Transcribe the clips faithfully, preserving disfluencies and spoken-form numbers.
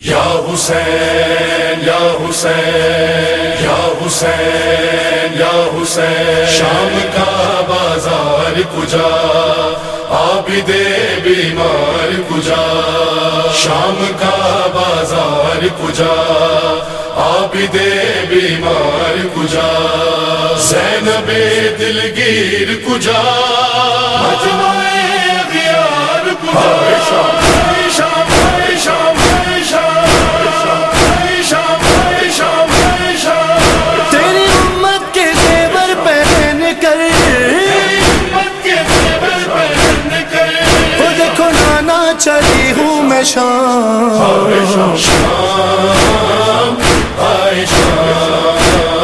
یا حسین یا حسین یا حسین یا حسین، شام کا بازار کجا، عابد بیمار کجا، شام کا بازار کجا، عابد بیمار کجا، زینب دلگیر کجا، مجمع اغیار کجا، چلی ہوں میں شام شام آئے شام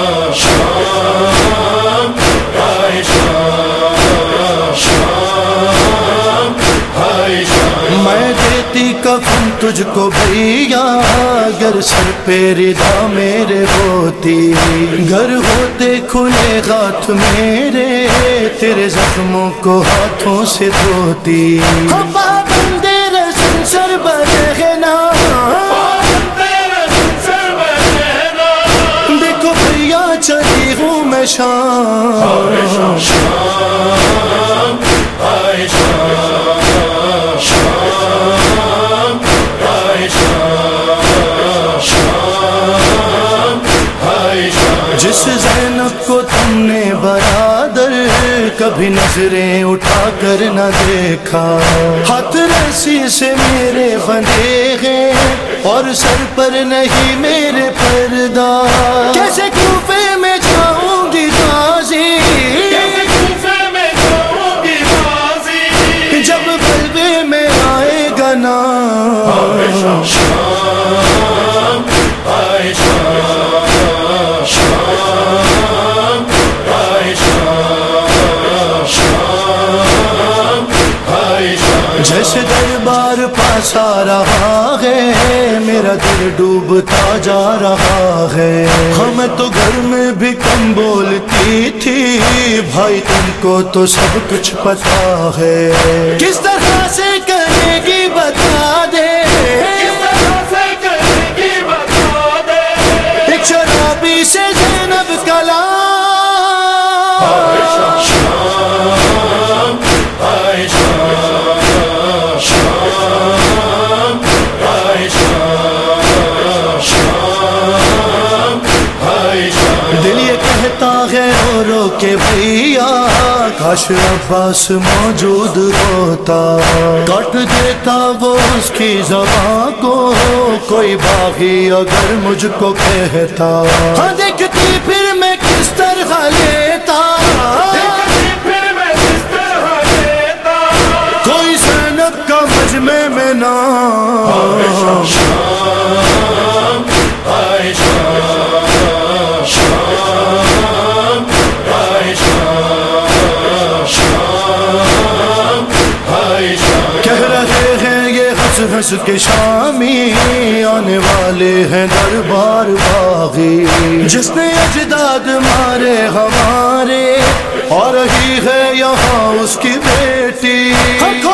شام آئے شام شام آئے شام، میں دیتی کفن تجھ کو بھیا اگر سر پہ ردا میرے ہوتی، گھر ہوتے کھلے ہاتھ میرے تیرے زخموں کو ہاتھوں سے دھوتی، سر بہنا دیکھو بھیا چلی ہوں میں شام شام آئے شام شام آئے شام شام آئے شام، جس زینب کو تم نے برادر کبھی نظریں اٹھا کر نہ دیکھا، ہاتھ رسی سے میرے بندھے ہیں اور سر پر نہیں میرے پردہ، کیسے کوفے میں جاؤں گی غازی، جب بلبے میں آئے گا نا شام آئے شام شام آئے شام شام آئے شام، جیسے دربار پاس آ رہا ہے میرا دل ڈوبتا جا رہا ہے، ہمیں تو گھر میں بھی کم بولتی تھی بھائی تم کو تو سب کچھ پتا ہے، کس طرح سے کرے گی بتا دے، ایک شرابی سے زینب کلا شام آئے شام شام آئے شام شام آئے شام، دل یہ کہتا ہے رو رو کے بھیا کاش عباس موجود ہوتا، کاٹ دیتا وہ اس کی زبان کو کوئی باغی اگر مجھ کو کہتا، ہاں دیکھتی پھر میں کس طرح لیتا، کوئی زینب کا مجمع میں نام شام آئے شام شام آئے شام شام آئے شام، کہہ رہے ہیں یہ ہنس ہنس کے شامی آنے والے ہیں دربار باغی، جس نے اجداد مارے ہمارے اور رہی ہے یہاں اس کی بیٹی،